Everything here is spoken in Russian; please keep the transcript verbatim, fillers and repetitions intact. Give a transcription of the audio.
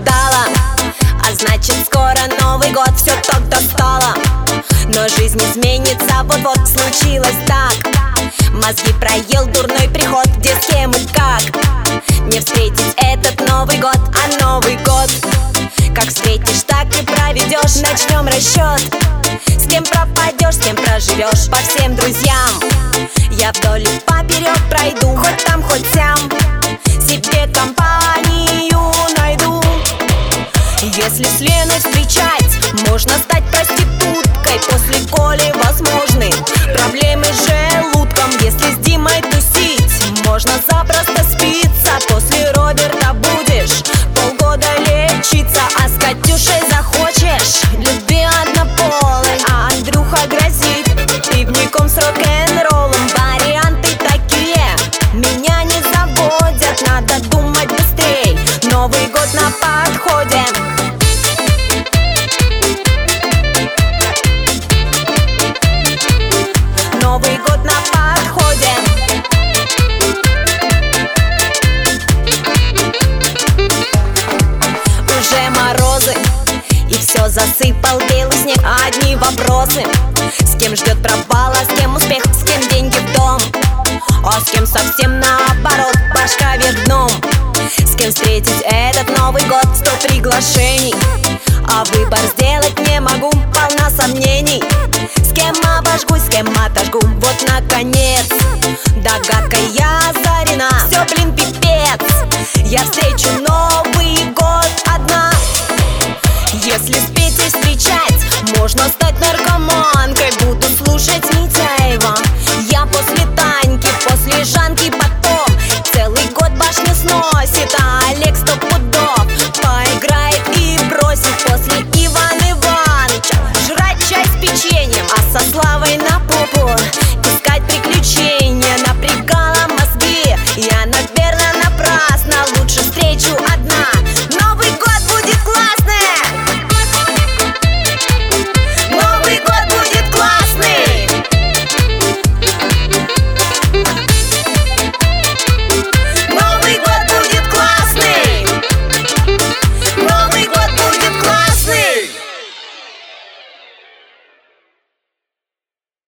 ожидала, а значит скоро Новый год, все так достало. Но жизнь изменится, вот-вот случилось так. Мозги проел дурной приход, где с кем и как. Не встретить этот Новый год, а Новый год как встретишь, так и проведешь. Начнем расчет, с кем пропадешь, с кем проживешь. По всем друзьям я вдоль и поперек пройду, хоть там, хоть сям, себе компанию найду. Если с Леной встречать, можно стать проституткой. После Коли возможны проблемы с желудком. Если с Димой тусить, можно запросто спиться. После Роберта будешь полгода лечиться. А с Катюшей захочешь любви однополой, а Андрюха грозит пивником с рок-н-роллом. Варианты такие меня не заводят, надо думать быстрей, Новый год на подходе. Новый год на подходе. Уже морозы, и все засыпал белый снег. Одни вопросы: с кем ждет провала, с кем успех, с кем деньги в дом, а с кем совсем наоборот, башка вверх дном. С кем встретить этот Новый год, сто приглашений, а выбор сделать не могу, полна сомнений. С кем обожгусь, с кем отожгу, вот наконец догадка я озарена. Все, блин, пипец, я встречу Новый